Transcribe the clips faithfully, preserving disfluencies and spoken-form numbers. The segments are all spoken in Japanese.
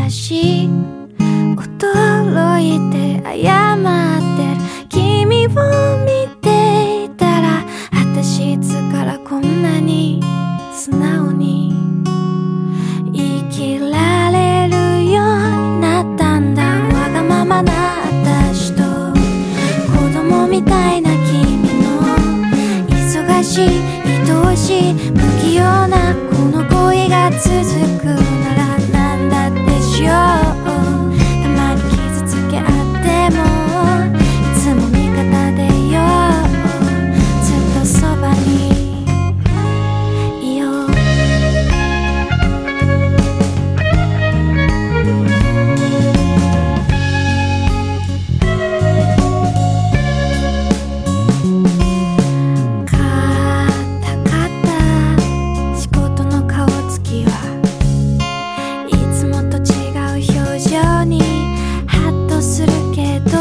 私驚いて謝ってる君を見ていたら、私いつからこんなに素直に生きられるようになったんだ。わがままな私と子供みたいな君の忙しい愛おしい不器用なこの恋が続くならなんだってしよう。たまに傷つけ合ってもいつも味方でいよう。ずっとそばにいよう。カタカタ仕事の顔つきはいつもと違う表情にハッとするけど、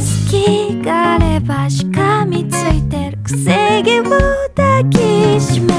隙があればしかみついてるくせ毛を抱きしめ